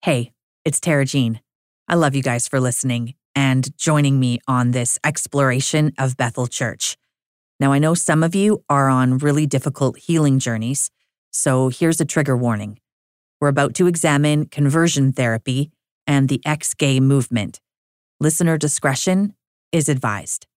Hey, it's Tara Jean. I love you guys for listening and joining me on this exploration of Bethel Church. Now, I know some of you are on really difficult healing journeys, so here's a trigger warning. We're about to examine conversion therapy and the ex-gay movement. Listener discretion is advised.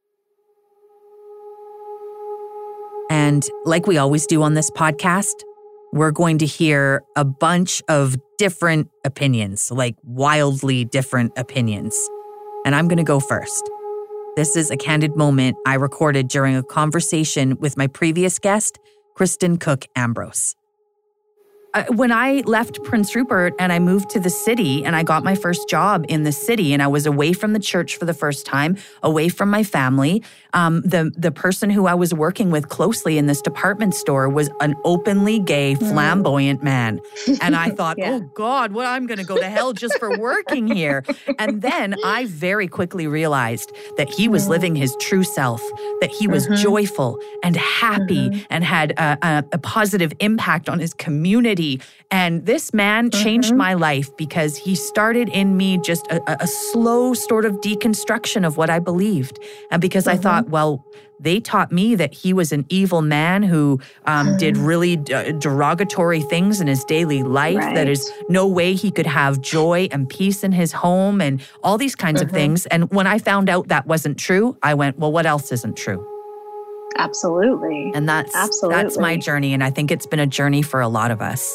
And like we always do on this podcast, we're going to hear a bunch of different opinions, like wildly different opinions. And I'm going to go first. This is a candid moment I recorded during a conversation with my previous guest, Kristen Cook Ambrose. When I left Prince Rupert and I moved to the city and I got my first job in the city and I was away from the church for the first time, away from my family, the person who I was working with closely in this department store was an openly gay, flamboyant man. And I thought, oh God, well, I'm going to go to hell just for working here. And then I very quickly realized that he was living his true self, that he was joyful and happy and had a positive impact on his community. And this man changed my life because he started in me just a slow sort of deconstruction of what I believed. And because I thought, well, they taught me that he was an evil man who did really derogatory things in his daily life, that there's no way he could have joy and peace in his home and all these kinds of things. And when I found out that wasn't true, I went, well, what else isn't true? Absolutely. And that's my journey. And I think it's been a journey for a lot of us.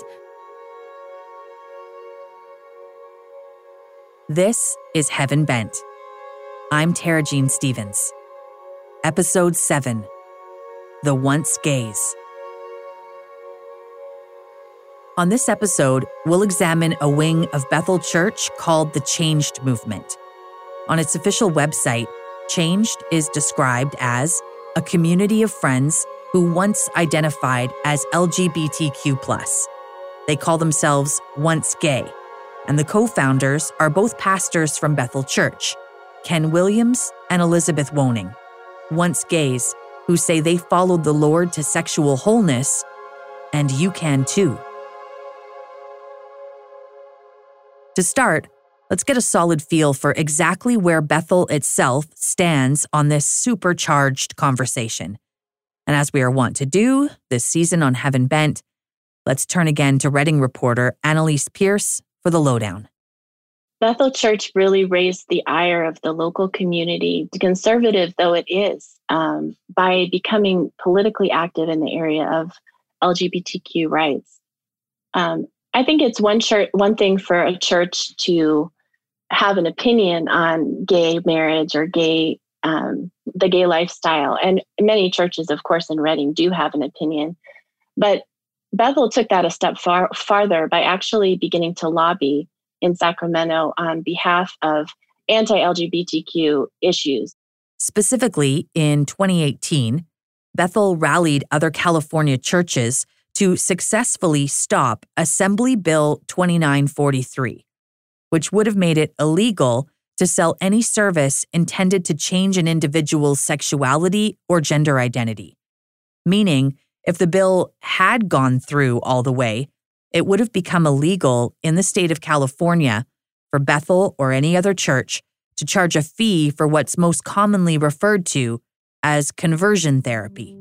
This is Heaven Bent. I'm Tara Jean Stevens. Episode 7, The Once Gays. On this episode, we'll examine a wing of Bethel Church called the Changed Movement. On its official website, Changed is described as a community of friends who once identified as LGBTQ+. They call themselves Once Gay, and the co-founders are both pastors from Bethel Church, Ken Williams and Elizabeth Woning, once gays who say they followed the Lord to sexual wholeness, and you can too. To start, let's get a solid feel for exactly where Bethel itself stands on this supercharged conversation. And as we are wont to do this season on Heaven Bent, let's turn again to Reading reporter Annalise Pierce for the lowdown. Bethel Church really raised the ire of the local community, conservative though it is, by becoming politically active in the area of LGBTQ rights. I think it's one thing for a church to have an opinion on gay marriage or the gay lifestyle. And many churches, of course, in Reading do have an opinion. But Bethel took that a step farther by actually beginning to lobby in Sacramento on behalf of anti-LGBTQ issues. Specifically, in 2018, Bethel rallied other California churches to successfully stop Assembly Bill 2943, which would have made it illegal to sell any service intended to change an individual's sexuality or gender identity. Meaning, if the bill had gone through all the way, it would have become illegal in the state of California for Bethel or any other church to charge a fee for what's most commonly referred to as conversion therapy.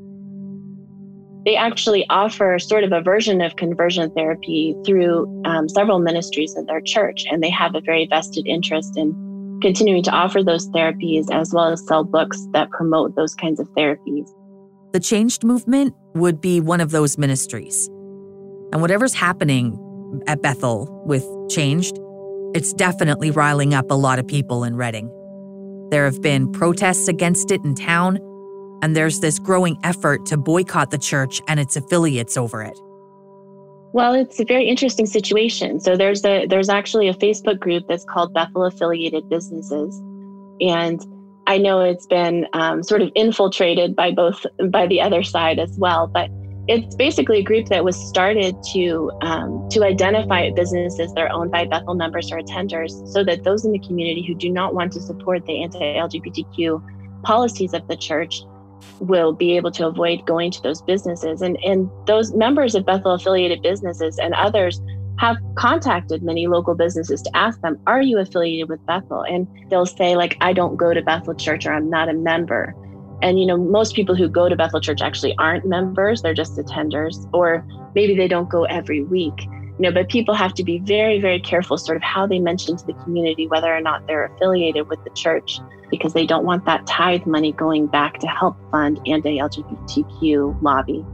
They actually offer sort of a version of conversion therapy through several ministries in their church, and they have a very vested interest in continuing to offer those therapies as well as sell books that promote those kinds of therapies. The Changed Movement would be one of those ministries. And whatever's happening at Bethel with Changed, it's definitely riling up a lot of people in Reading. There have been protests against it in town, and there's this growing effort to boycott the church and its affiliates over it. Well, it's a very interesting situation. So there's actually a Facebook group that's called Bethel Affiliated Businesses. And I know it's been sort of infiltrated by the other side as well, but it's basically a group that was started to identify businesses that are owned by Bethel members or attenders so that those in the community who do not want to support the anti-LGBTQ policies of the church will be able to avoid going to those businesses. And those members of Bethel affiliated businesses and others have contacted many local businesses to ask them, are you affiliated with Bethel? And they'll say, like, I don't go to Bethel Church, or I'm not a member. And, most people who go to Bethel Church actually aren't members. They're just attenders, or maybe they don't go every week. But people have to be very, very careful sort of how they mention to the community whether or not they're affiliated with the church, because they don't want that tithe money going back to help fund anti-LGBTQ lobby.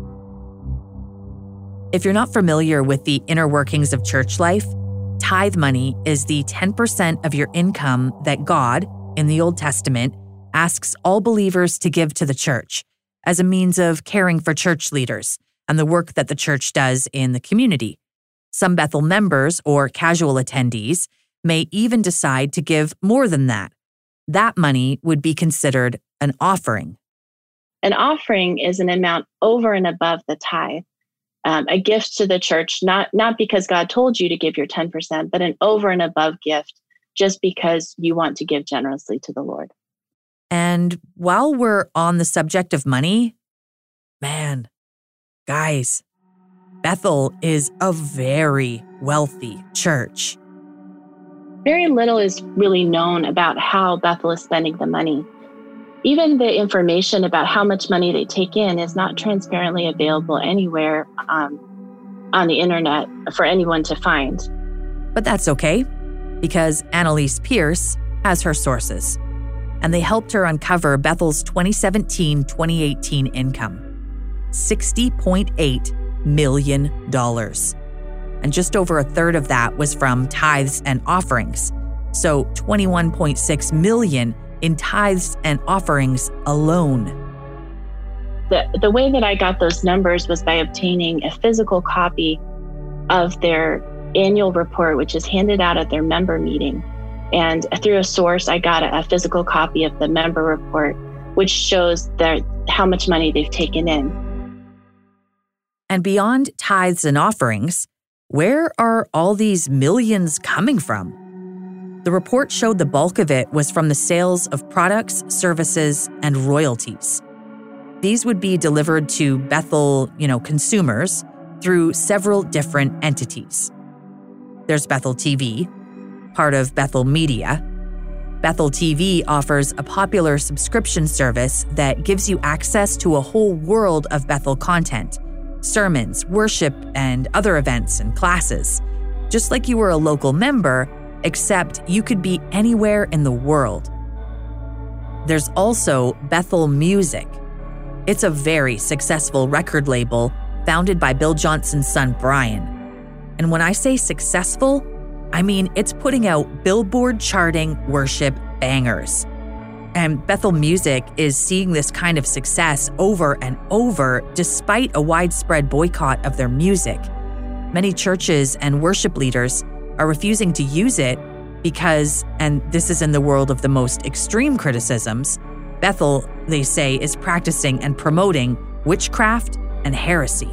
If you're not familiar with the inner workings of church life, tithe money is the 10% of your income that God, in the Old Testament, asks all believers to give to the church as a means of caring for church leaders and the work that the church does in the community. Some Bethel members or casual attendees may even decide to give more than that. That money would be considered an offering. An offering is an amount over and above the tithe. A gift to the church, not because God told you to give your 10%, but an over and above gift just because you want to give generously to the Lord. And while we're on the subject of money, man, guys, Bethel is a very wealthy church. Very little is really known about how Bethel is spending the money. Even the information about how much money they take in is not transparently available anywhere on the internet for anyone to find. But that's okay, because Annalise Pierce has her sources, and they helped her uncover Bethel's 2017-2018 income, $60.8 million. And just over a third of that was from tithes and offerings, so $21.6 million in tithes and offerings alone. The way that I got those numbers was by obtaining a physical copy of their annual report, which is handed out at their member meeting. And through a source, I got a physical copy of the member report, which shows how much money they've taken in. And beyond tithes and offerings, where are all these millions coming from? The report showed the bulk of it was from the sales of products, services, and royalties. These would be delivered to Bethel, consumers through several different entities. There's Bethel TV, part of Bethel Media. Bethel TV offers a popular subscription service that gives you access to a whole world of Bethel content, sermons, worship, and other events and classes, just like you were a local member, except you could be anywhere in the world. There's also Bethel Music. It's a very successful record label founded by Bill Johnson's son, Brian. And when I say successful, I mean it's putting out Billboard charting worship bangers. And Bethel Music is seeing this kind of success over and over despite a widespread boycott of their music. Many churches and worship leaders are refusing to use it because, and this is in the world of the most extreme criticisms, Bethel, they say, is practicing and promoting witchcraft and heresy.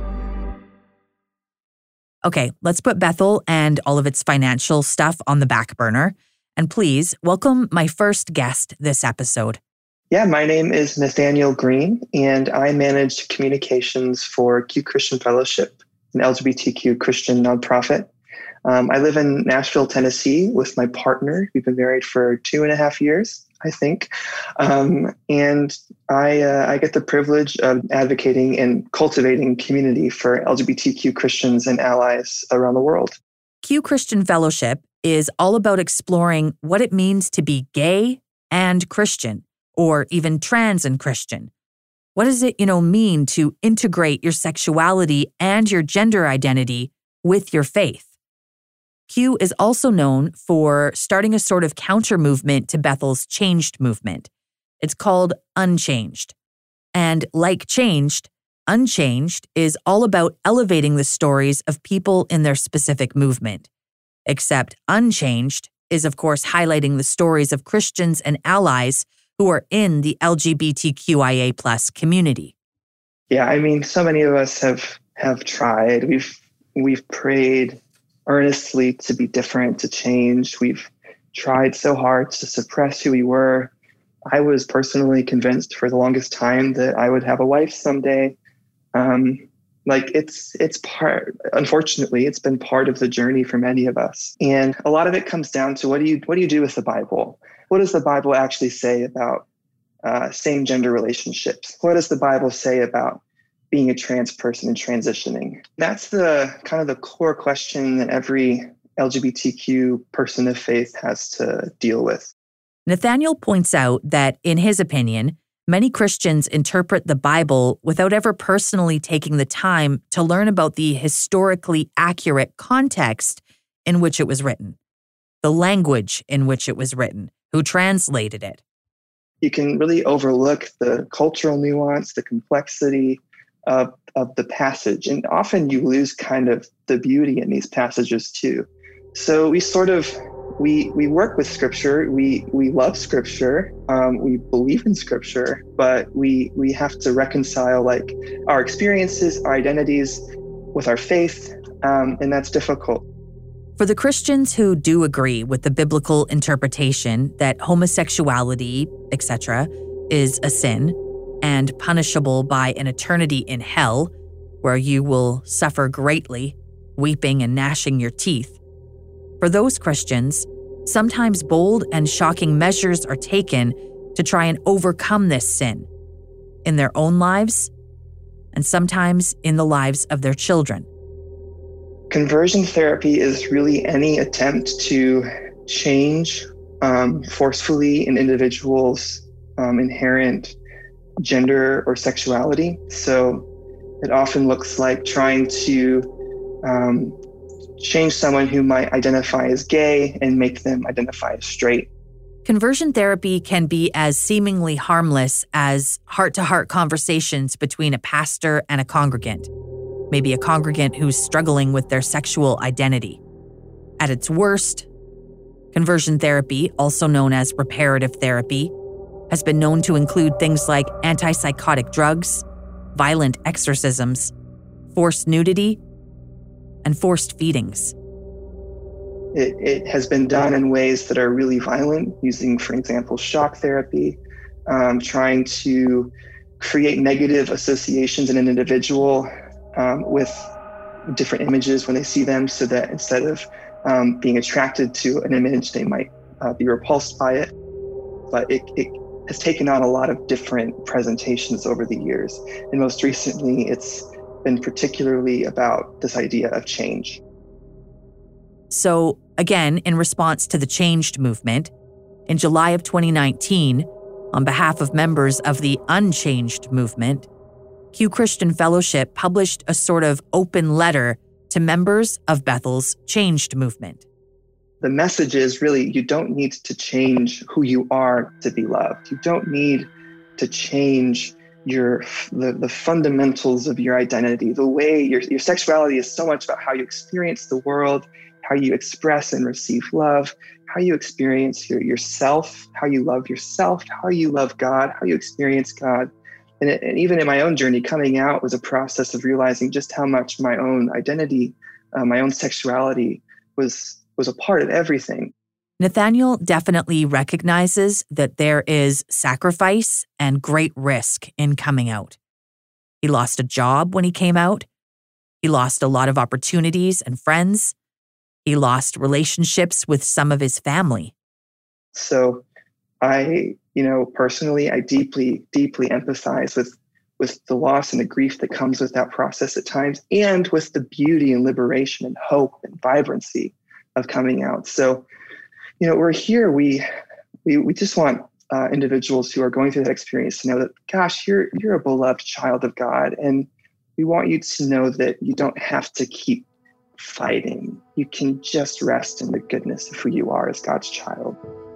Okay, let's put Bethel and all of its financial stuff on the back burner. And please welcome my first guest this episode. Yeah, my name is Nathaniel Green, and I manage communications for Q Christian Fellowship, an LGBTQ Christian nonprofit. I live in Nashville, Tennessee with my partner. We've been married for 2.5 years, I think. And I get the privilege of advocating and cultivating community for LGBTQ Christians and allies around the world. Q Christian Fellowship is all about exploring what it means to be gay and Christian, or even trans and Christian. What does it, mean to integrate your sexuality and your gender identity with your faith? Q is also known for starting a sort of counter movement to Bethel's Changed movement. It's called Unchanged. And like Changed, Unchanged is all about elevating the stories of people in their specific movement. Except Unchanged is, of course, highlighting the stories of Christians and allies who are in the LGBTQIA+ community. Yeah, I mean, so many of us have tried. We've prayed earnestly to be different, to change. We've tried so hard to suppress who we were. I was personally convinced for the longest time that I would have a wife someday. Like it's unfortunately, it's been part of the journey for many of us. And a lot of it comes down to what do you do with the Bible? What does the Bible actually say about same gender relationships? What does the Bible say about being a trans person and transitioning? That's the kind of the core question that every LGBTQ person of faith has to deal with. Nathaniel points out that, in his opinion, many Christians interpret the Bible without ever personally taking the time to learn about the historically accurate context in which it was written, the language in which it was written, who translated it. You can really overlook the cultural nuance, the complexity of the passage. And often you lose kind of the beauty in these passages too. So we work with Scripture. We love Scripture. We believe in Scripture, but we have to reconcile like our experiences, our identities with our faith, and that's difficult. For the Christians who do agree with the biblical interpretation that homosexuality, etc., is a sin and punishable by an eternity in hell, where you will suffer greatly, weeping and gnashing your teeth, for those Christians, sometimes bold and shocking measures are taken to try and overcome this sin in their own lives and sometimes in the lives of their children. Conversion therapy is really any attempt to change forcefully an individual's inherent gender or sexuality. So it often looks like trying to change someone who might identify as gay and make them identify as straight. Conversion therapy can be as seemingly harmless as heart-to-heart conversations between a pastor and a congregant, maybe a congregant who's struggling with their sexual identity. At its worst, conversion therapy, also known as reparative therapy, has been known to include things like antipsychotic drugs, violent exorcisms, forced nudity, and forced feedings. It has been done in ways that are really violent, using, for example, shock therapy, trying to create negative associations in an individual with different images when they see them, so that instead of being attracted to an image, they might be repulsed by it. But it has taken on a lot of different presentations over the years. And most recently, it's been particularly about this idea of change. So, again, in response to the Changed movement, in July of 2019, on behalf of members of the Unchanged movement, Q Christian Fellowship published a sort of open letter to members of Bethel's Changed movement. The message is really, you don't need to change who you are to be loved. You don't need to change the fundamentals of your identity. The way your sexuality is so much about how you experience the world, how you express and receive love, how you experience yourself, how you love yourself, how you love God, how you experience God. And even in my own journey, coming out was a process of realizing just how much my own identity, my own sexuality was a part of everything. Nathaniel definitely recognizes that there is sacrifice and great risk in coming out. He lost a job when he came out. He lost a lot of opportunities and friends. He lost relationships with some of his family. So personally, I deeply, deeply empathize with the loss and the grief that comes with that process at times, and with the beauty and liberation and hope and vibrancy of coming out. So, we're here. We just want individuals who are going through that experience to know that, gosh, you're a beloved child of God, and we want you to know that you don't have to keep fighting. You can just rest in the goodness of who you are as God's child.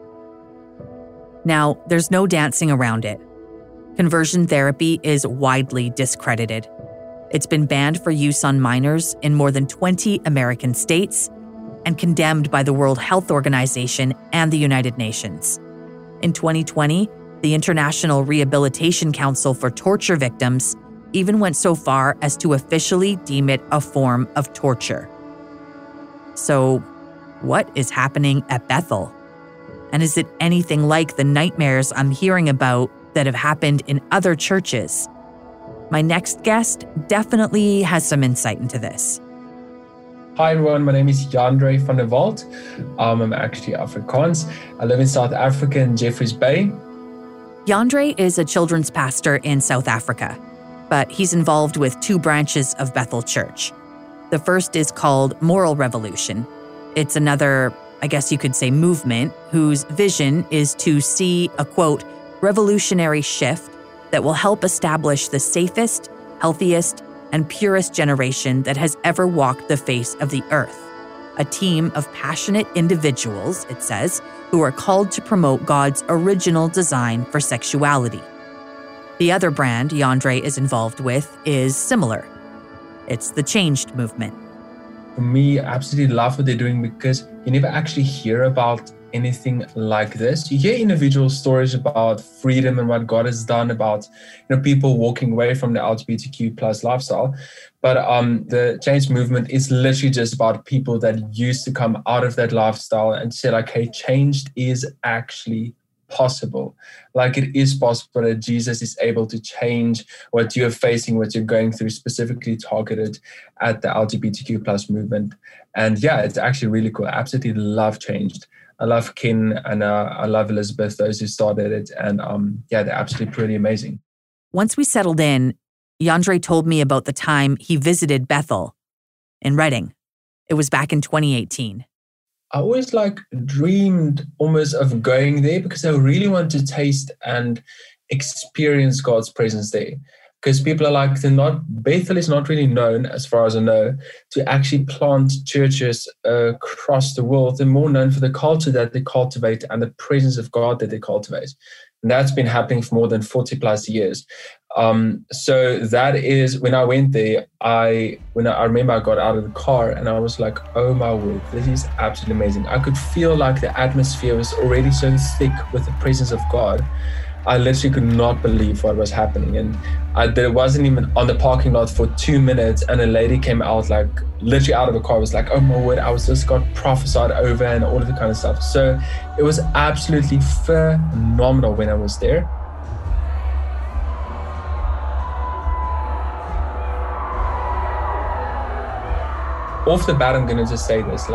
Now, there's no dancing around it. Conversion therapy is widely discredited. It's been banned for use on minors in more than 20 American states and condemned by the World Health Organization and the United Nations. In 2020, the International Rehabilitation Council for Torture Victims even went so far as to officially deem it a form of torture. So, what is happening at Bethel? And is it anything like the nightmares I'm hearing about that have happened in other churches? My next guest definitely has some insight into this. Hi everyone, my name is Jandre van der Walt. I'm actually Afrikaans. I live in South Africa in Jeffreys Bay. Jandre is a children's pastor in South Africa, but he's involved with two branches of Bethel Church. The first is called Moral Revolution. It's another, I guess you could say, movement whose vision is to see a, quote, revolutionary shift that will help establish the safest, healthiest, and purest generation that has ever walked the face of the earth. A team of passionate individuals, it says, who are called to promote God's original design for sexuality. The other brand Jandre is involved with is similar. It's the Changed movement. For me, I absolutely love what they're doing because you never actually hear about anything like this. You hear individual stories about freedom and what God has done, about people walking away from the LGBTQ plus lifestyle. But the Change movement is literally just about people that used to come out of that lifestyle and say, like, hey, changed is actually possible. Like, it is possible that Jesus is able to change what you're facing, what you're going through, specifically targeted at the LGBTQ plus movement. And yeah, it's actually really cool. I absolutely love Changed. I love Ken and I love Elizabeth, those who started it. And yeah, they're absolutely pretty amazing. Once we settled in, Jandre told me about the time he visited Bethel in Redding. It was back in 2018. I always dreamed almost of going there because I really want to taste and experience God's presence there. Because people are like, Bethel is not really known, as far as I know, to actually plant churches across the world. They're more known for the culture that they cultivate and the presence of God that they cultivate. And that's been happening for more than 40 plus years. So that is, when I went there, I remember I got out of the car and I was like, oh my word, this is absolutely amazing. I could feel like the atmosphere was already so thick with the presence of God. I literally could not believe what was happening. And there wasn't even on the parking lot for 2 minutes and a lady came out, literally out of the car, was like, oh my word, I was just got prophesied over and all of the kind of stuff. So it was absolutely phenomenal when I was there. Off the bat, I'm going to just say this,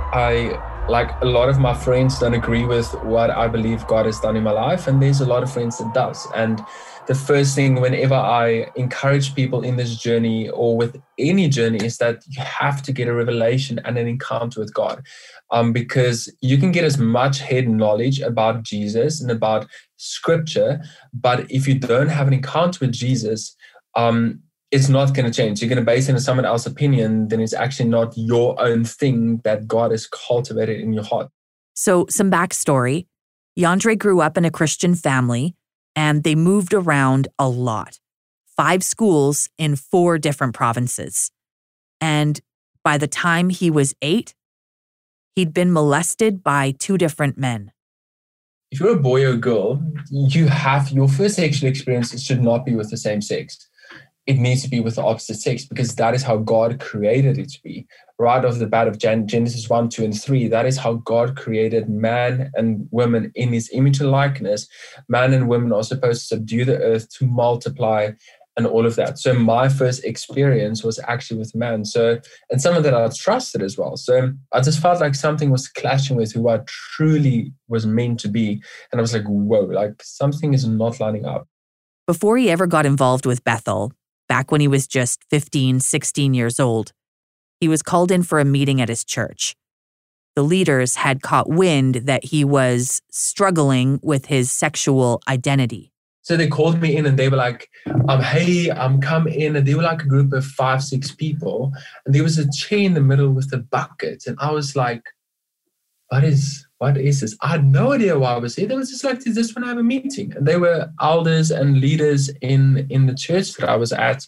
a lot of my friends don't agree with what I believe God has done in my life, and there's a lot of friends that does. And the first thing whenever I encourage people in this journey or with any journey is that you have to get a revelation and an encounter with God, because you can get as much head knowledge about Jesus and about Scripture, but if you don't have an encounter with Jesus, it's not going to change. You're going to base it on someone else's opinion, then it's actually not your own thing that God has cultivated in your heart. So some backstory. Jandre grew up in a Christian family and they moved around a lot. 5 schools in 4 different provinces. And by the time he was 8, he'd been molested by 2 different men. If you're a boy or a girl, your first sexual experience should not be with the same sex. It needs to be with the opposite sex because that is how God created it to be. Right off the bat of Genesis 1, 2, and 3, that is how God created man and woman in his image and likeness. Man and women are supposed to subdue the earth, to multiply, and all of that. So my first experience was actually with man. And someone that I trusted as well. So I just felt like something was clashing with who I truly was meant to be. And I was like, whoa, something is not lining up. Before he ever got involved with Bethel, back when he was just 15, 16 years old, he was called in for a meeting at his church. The leaders had caught wind that he was struggling with his sexual identity. So they called me in and they were like, hey, come in. And they were like a group of 5, 6 people. And there was a chair in the middle with a bucket. And I was like, what is this? I had no idea why I was here. They was just like, is this when I have a meeting? And they were elders and leaders in the church that I was at.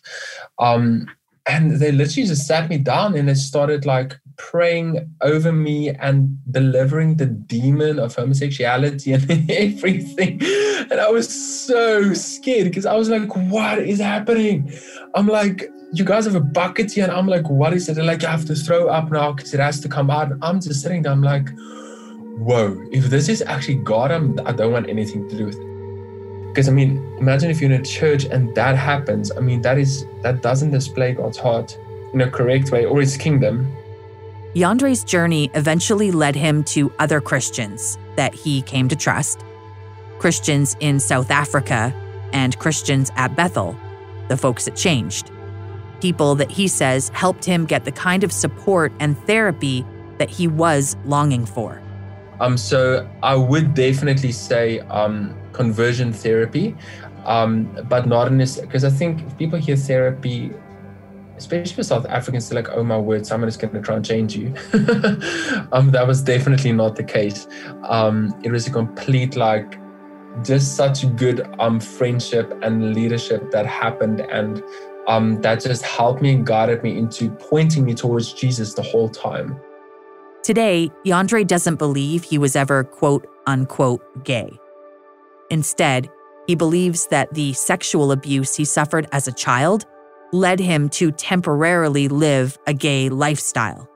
And they literally just sat me down and they started praying over me and delivering the demon of homosexuality and everything. And I was so scared because I was like, what is happening? I'm like, you guys have a bucket here. And I'm like, what is it? They're like, you have to throw up now because it has to come out. And I'm just sitting there. I'm like, whoa, if this is actually God, I don't want anything to do with it. Because, imagine if you're in a church and that happens. That doesn't display God's heart in a correct way or his kingdom. Yandre's journey eventually led him to other Christians that he came to trust, Christians in South Africa and Christians at Bethel, the folks that changed. People that he says helped him get the kind of support and therapy that he was longing for. So I would definitely say conversion therapy, but not in this, because I think if people hear therapy, especially for South Africans, they're like, oh my word, someone is going to try and change you. That was definitely not the case. It was a complete, just such good friendship and leadership that happened, and that just helped me and guided me into pointing me towards Jesus the whole time. Today, Yandre doesn't believe he was ever quote unquote gay. Instead, he believes that the sexual abuse he suffered as a child led him to temporarily live a gay lifestyle.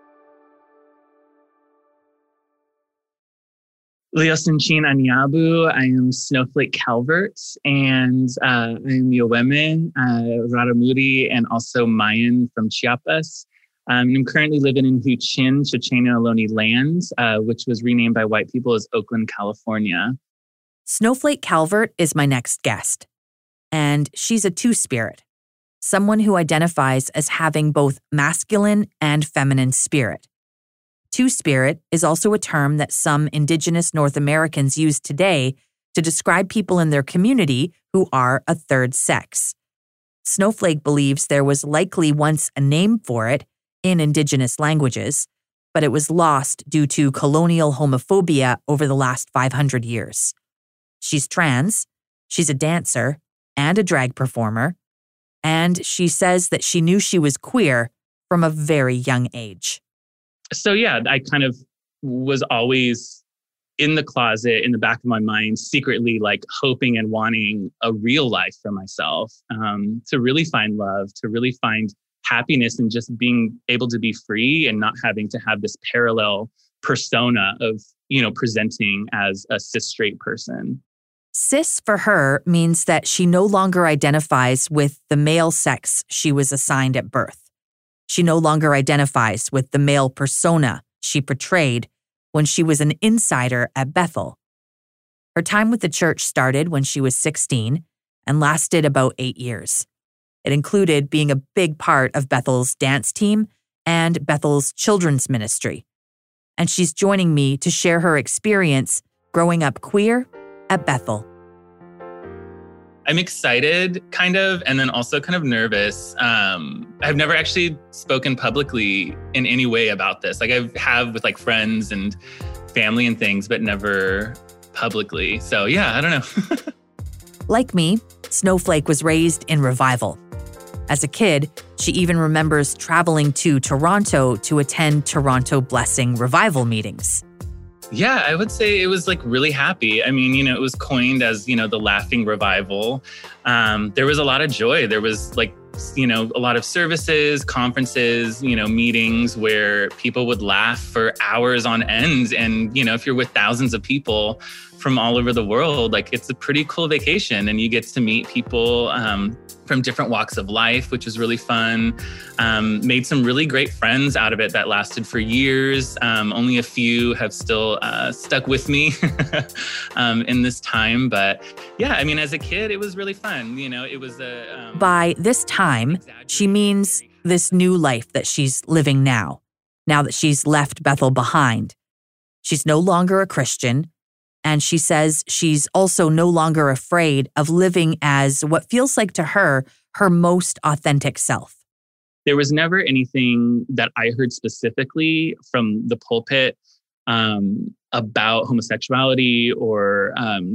Leosinchine Anyabu, I am Snowflake Calvert, and I am Yowemen, Raramuri, and also Mayan from Chiapas. I'm currently living in Huichin, Chochenyo Ohlone land, which was renamed by white people as Oakland, California. Snowflake Calvert is my next guest, and she's a two-spirit, someone who identifies as having both masculine and feminine spirit. Two-spirit is also a term that some Indigenous North Americans use today to describe people in their community who are a third sex. Snowflake believes there was likely once a name for it in Indigenous languages, but it was lost due to colonial homophobia over the last 500 years. She's trans, she's a dancer and a drag performer, and she says that she knew she was queer from a very young age. So yeah, I kind of was always in the closet, in the back of my mind, secretly hoping and wanting a real life for myself, to really find love, to really find happiness, and just being able to be free and not having to have this parallel persona of, presenting as a cis straight person. Cis for her means that she no longer identifies with the male sex she was assigned at birth. She no longer identifies with the male persona she portrayed when she was an insider at Bethel. Her time with the church started when she was 16 and lasted about 8 years. It included being a big part of Bethel's dance team and Bethel's children's ministry. And she's joining me to share her experience growing up queer at Bethel. I'm excited, kind of, and then also kind of nervous. I've never actually spoken publicly in any way about this. I have with friends and family and things, but never publicly. So yeah, I don't know. Like me, Snowflake was raised in revival. As a kid, she even remembers traveling to Toronto to attend Toronto Blessing revival meetings. Yeah, I would say it was really happy. It was coined as, the laughing revival. There was a lot of joy. There was a lot of services, conferences, meetings where people would laugh for hours on end. And, if you're with thousands of people from all over the world, it's a pretty cool vacation, and you get to meet people from different walks of life, which was really fun. Made some really great friends out of it that lasted for years. Only a few have still stuck with me in this time. But yeah, as a kid, it was really fun. It was a... By this time, she means this new life that she's living now that she's left Bethel behind. She's no longer a Christian. And she says she's also no longer afraid of living as what feels like to her most authentic self. There was never anything that I heard specifically from the pulpit about homosexuality or,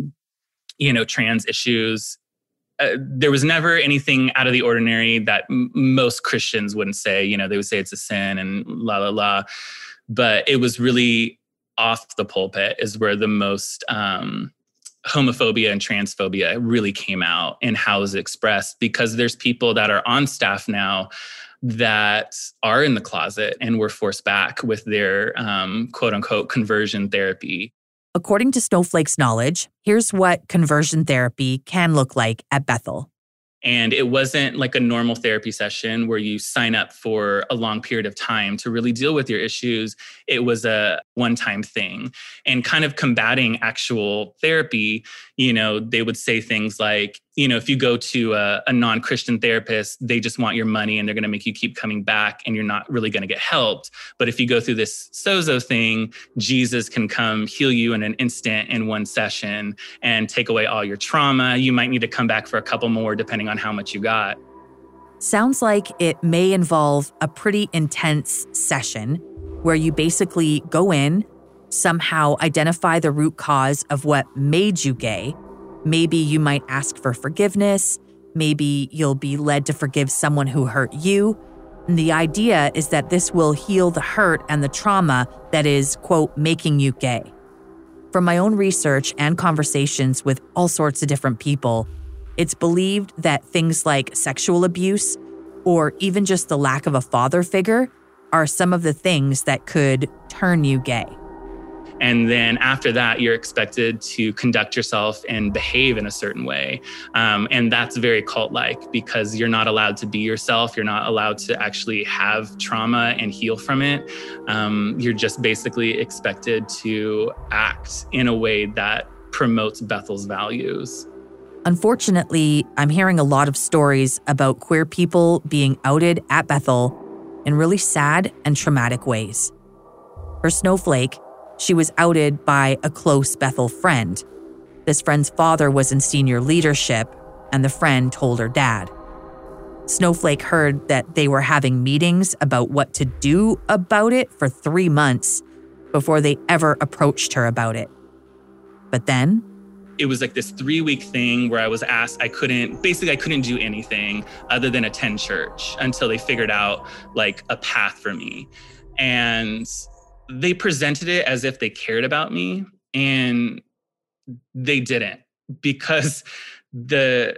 trans issues. There was never anything out of the ordinary that most Christians wouldn't say. They would say it's a sin and la, la, la. But it was really off the pulpit is where the most homophobia and transphobia really came out and how it was expressed, because there's people that are on staff now that are in the closet and were forced back with their quote unquote conversion therapy. According to Snowflake's knowledge, here's what conversion therapy can look like at Bethel. And it wasn't like a normal therapy session where you sign up for a long period of time to really deal with your issues. It was a one-time thing. And kind of combating actual therapy, they would say things like, if you go to a non-Christian therapist, they just want your money and they're going to make you keep coming back and you're not really going to get helped. But if you go through this sozo thing, Jesus can come heal you in an instant in one session and take away all your trauma. You might need to come back for a couple more depending on how much you got. Sounds like it may involve a pretty intense session where you basically go in, somehow identify the root cause of what made you gay. Maybe you might ask for forgiveness. Maybe you'll be led to forgive someone who hurt you. And the idea is that this will heal the hurt and the trauma that is, quote, making you gay. From my own research and conversations with all sorts of different people, it's believed that things like sexual abuse or even just the lack of a father figure are some of the things that could turn you gay. And then after that, you're expected to conduct yourself and behave in a certain way. And that's very cult-like because you're not allowed to be yourself. You're not allowed to actually have trauma and heal from it. You're just basically expected to act in a way that promotes Bethel's values. Unfortunately, I'm hearing a lot of stories about queer people being outed at Bethel in really sad and traumatic ways. For Snowflake, she was outed by a close Bethel friend. This friend's father was in senior leadership, and the friend told her dad. Snowflake heard that they were having meetings about what to do about it for 3 months before they ever approached her about it. But then, it was like this 3-week thing where I was asked, I couldn't do anything other than attend church until they figured out like a path for me. And they presented it as if they cared about me, and they didn't, because the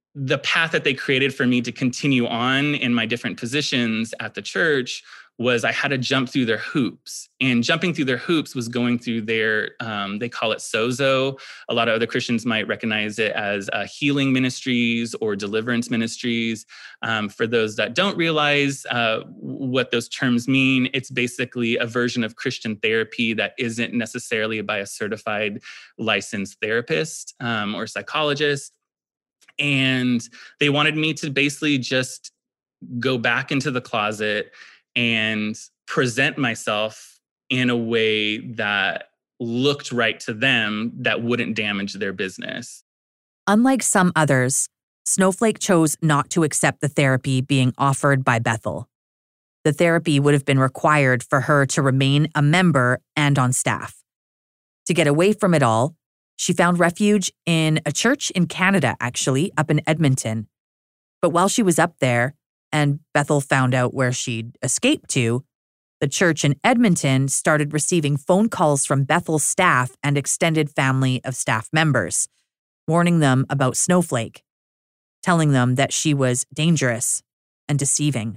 path that they created for me to continue on in my different positions at the church was I had to jump through their hoops. And jumping through their hoops was going through their, they call it sozo. A lot of other Christians might recognize it as healing ministries or deliverance ministries. For those that don't realize what those terms mean, it's basically a version of Christian therapy that isn't necessarily by a certified licensed therapist or psychologist. And they wanted me to basically just go back into the closet and present myself in a way that looked right to them, that wouldn't damage their business. Unlike some others, Snowflake chose not to accept the therapy being offered by Bethel. The therapy would have been required for her to remain a member and on staff. To get away from it all, she found refuge in a church in Canada, actually, up in Edmonton. But while she was up there, and Bethel found out where she'd escaped to, the church in Edmonton started receiving phone calls from Bethel's staff and extended family of staff members, warning them about Snowflake, telling them that she was dangerous and deceiving.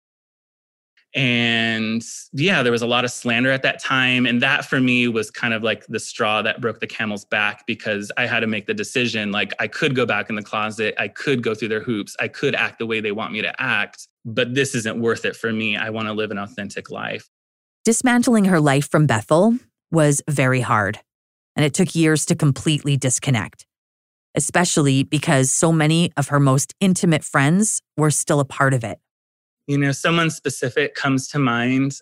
And yeah, there was a lot of slander at that time. And that for me was kind of like the straw that broke the camel's back, because I had to make the decision, like I could go back in the closet, I could go through their hoops, I could act the way they want me to act, but this isn't worth it for me. I want to live an authentic life. Dismantling her life from Bethel was very hard, and it took years to completely disconnect, especially because so many of her most intimate friends were still a part of it. Someone specific comes to mind,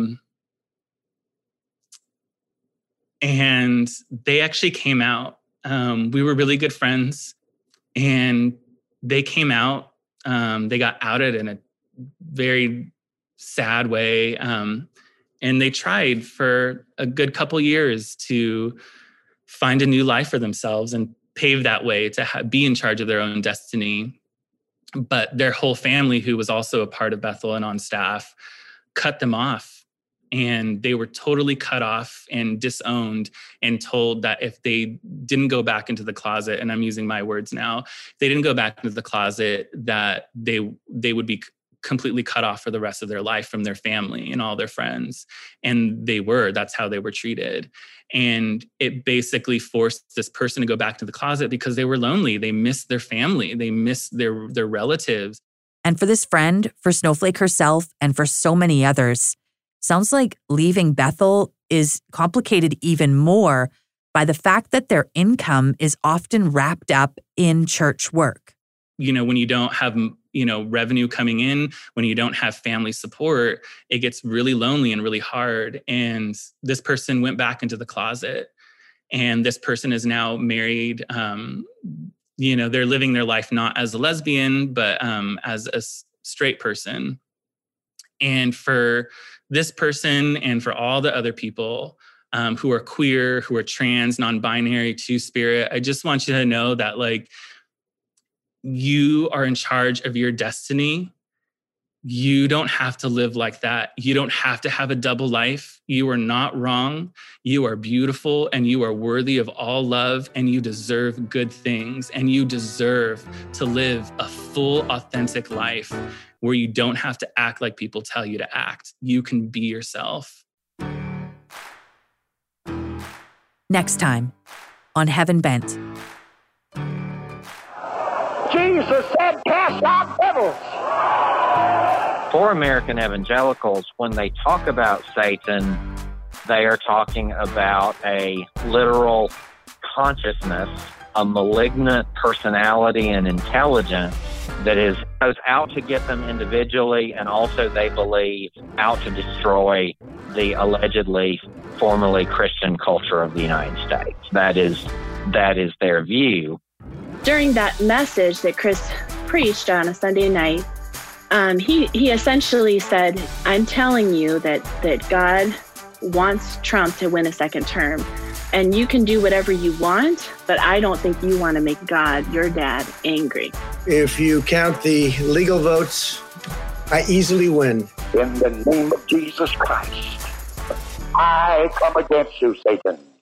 and they actually came out. We were really good friends, and they came out. They got outed in a very sad way, and they tried for a good couple years to find a new life for themselves and pave that way to be in charge of their own destiny. But their whole family, who was also a part of Bethel and on staff, cut them off. And they were totally cut off and disowned and told that if they didn't go back into the closet, and I'm using my words now, if they didn't go back into the closet, that they would be completely cut off for the rest of their life from their family and all their friends. And that's how they were treated. And it basically forced this person to go back to the closet because they were lonely. They missed their family. They missed their relatives. And for this friend, for Snowflake herself, and for so many others, sounds like leaving Bethel is complicated even more by the fact that their income is often wrapped up in church work. When you don't have, revenue coming in, when you don't have family support, it gets really lonely and really hard. And this person went back into the closet, and this person is now married. They're living their life not as a lesbian, but as a straight person. And for this person and for all the other people who are queer, who are trans, non-binary, two-spirit, I just want you to know that, you are in charge of your destiny. You don't have to live like that. You don't have to have a double life. You are not wrong. You are beautiful, and you are worthy of all love, and you deserve good things, and you deserve to live a full, authentic life where you don't have to act like people tell you to act. You can be yourself. Next time on Heaven Bent. Jesus said, cast out devils. For American evangelicals, when they talk about Satan, they are talking about a literal consciousness, a malignant personality and intelligence that goes out to get them individually, and also, they believe, out to destroy the allegedly formerly Christian culture of the United States. That is their view. During that message that Chris preached on a Sunday night, he essentially said, I'm telling you that God wants Trump to win a second term. And you can do whatever you want, but I don't think you want to make God, your dad, angry. If you count the legal votes, I easily win. In the name of Jesus Christ, I come against you, Satan.